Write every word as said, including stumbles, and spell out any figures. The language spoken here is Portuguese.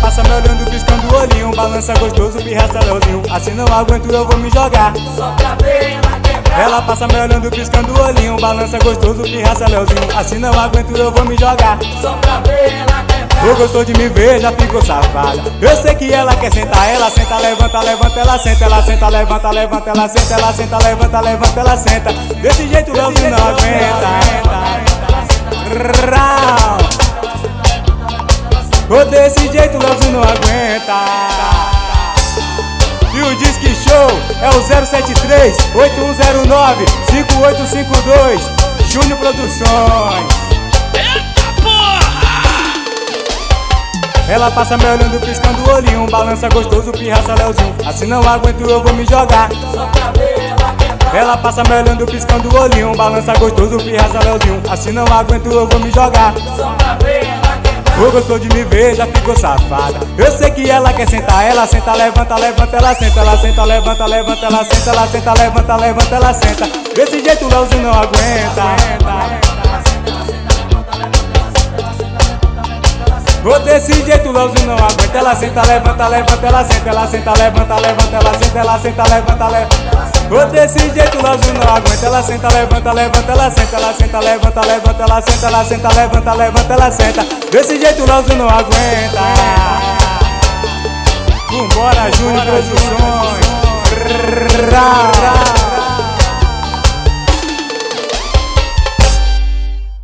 passa me olhando, piscando o olhinho, balança gostoso, pirraça Leozinho. Assim não aguento, eu vou me jogar. Só pra ver ela quebrar. Ela passa me olhando, piscando o olhinho, balança gostoso, pirraça Leozinho. Assim não aguento, eu vou me jogar. Só pra ver ela quebrar. Tu gostou de me ver, já ficou safada. Eu sei que ela quer sentar, ela senta, levanta, levanta, ela senta, ela senta, levanta, levanta, ela senta, ela senta, levanta, levanta, ela senta. Desse jeito o Leozinho não aguenta. Oh, desse jeito o Leozinho não aguenta. E o Disque Show é o zero sete três, oito um zero nove, cinco oito cinco dois, Júnior Produções. Ela passa me olhando, piscando o olhinho, balança gostoso, pirraça Leozinho. Assim não aguento, eu vou me jogar. Só pra ver ela quebrar. Ela passa me olhando, piscando o olhinho, balança gostoso, pirraça Leozinho. Assim não aguento, eu vou me jogar. Só pra ver ela quebrar. Tu gostou de me ver, já ficou safada. Eu sei que ela quer sentar, ela senta, levanta, levanta, ela senta, ela senta, levanta, levanta, ela senta, ela senta, levanta, levanta, ela senta. Desse jeito o Leozinho não aguenta. Oh, desse jeito o Leozinho não aguenta. Ela senta, levanta, levanta, ela senta, ela senta, levanta, levanta, ela senta, ela senta, levanta, levanta. Oh, desse jeito o Leozinho não aguenta. Ela senta, levanta, levanta, ela senta, ela senta, levanta, levanta, ela senta, ela senta, levanta, levanta, ela senta. Desse jeito o Leozinho não aguenta. Vambora, Júnior Produções.